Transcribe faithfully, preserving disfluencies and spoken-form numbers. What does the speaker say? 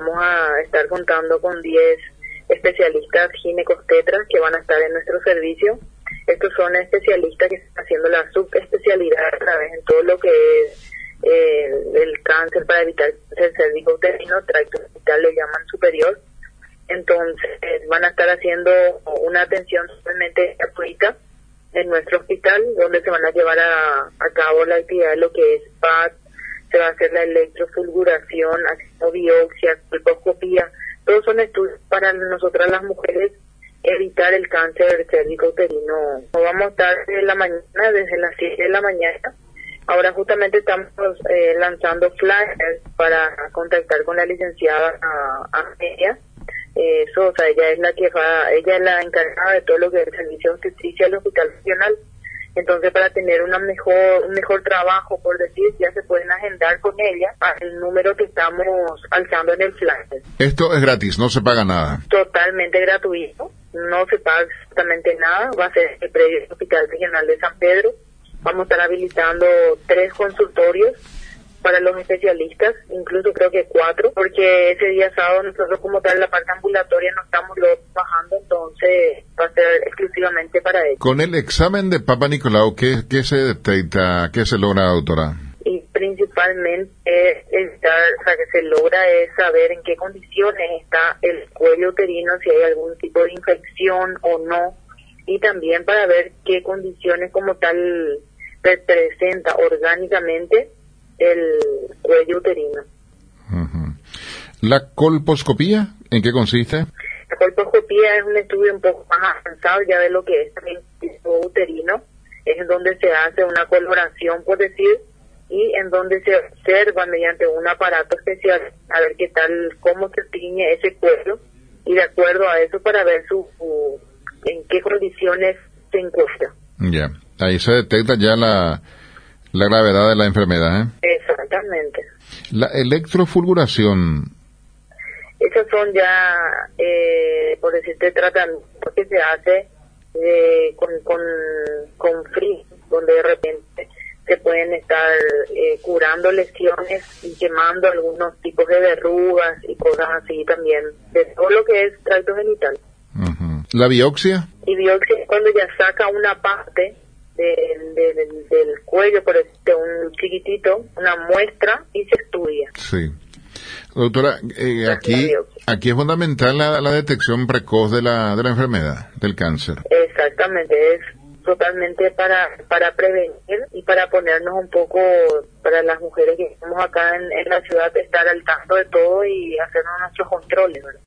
vamos a estar contando con diez especialistas ginecostetras que van a estar en nuestro servicio. Estos son especialistas que están haciendo la subespecialidad a través de todo lo que es eh, el cáncer para evitar el cérvico uterino, tracto genital le llaman superior. Entonces van a estar haciendo una atención totalmente gratuita en nuestro hospital, donde se van a llevar a, a cabo la actividad de lo que es P A C, se va a hacer la electrofulguración, biopsia, colposcopía. Todos son estudios para nosotras las mujeres evitar el cáncer cérvico uterino. Vamos a estar desde la mañana, desde las siete de la mañana. Ahora justamente estamos eh, lanzando flyers para contactar con la licenciada Amelia. Eh, Sosa, ella es la que va, ella es la encargada de todo lo que es el servicio de obstetricia del Hospital Regional. Entonces, para tener una mejor, un mejor trabajo, por decir, ya se pueden agendar con ella al número que estamos alzando en el flyer. Esto es gratis, no se paga nada. Totalmente gratuito, no se paga absolutamente nada. Va a ser el predio del Hospital Regional de San Pedro. Vamos a estar habilitando tres consultorios para los especialistas, incluso creo que cuatro, porque ese día sábado nosotros como tal la parte ambulatoria no estamos lo bajando, entonces va a ser exclusivamente para ellos. Con el examen de Papa Nicolau, ¿qué, qué se detecta, qué se logra, doctora? Y principalmente es, estar, o sea, que se logra es saber en qué condiciones está el cuello uterino, si hay algún tipo de infección o no, y también para ver qué condiciones como tal representa orgánicamente el cuello uterino. Uh-huh. ¿La colposcopía en qué consiste? La colposcopía es un estudio un poco más avanzado ya de lo que es el cuello uterino, es en donde se hace una coloración, por decir, y en donde se observa mediante un aparato especial a ver qué tal, cómo se tiñe ese cuello, y de acuerdo a eso para ver su, su en qué condiciones se encuentra. Ya, yeah. Ahí se detecta ya la la gravedad de la enfermedad, ¿eh? Exactamente. La electrofulguración. Esos son ya, eh, por decirte, tratamientos que se hace eh, con, con, con frío, donde de repente se pueden estar eh, curando lesiones y quemando algunos tipos de verrugas y cosas así también, de todo lo que es tracto genital. Uh-huh. ¿La biopsia? Y biopsia es cuando ya saca una parte del, del, del cuello, por decirte, un chiquitito, una muestra, y se estudia. Sí. Doctora, eh, aquí aquí es fundamental la, la detección precoz de la de la enfermedad, del cáncer. Exactamente, es totalmente para para prevenir y para ponernos un poco, para las mujeres que estamos acá en, en la ciudad, estar al tanto de todo y hacernos nuestros controles, ¿verdad?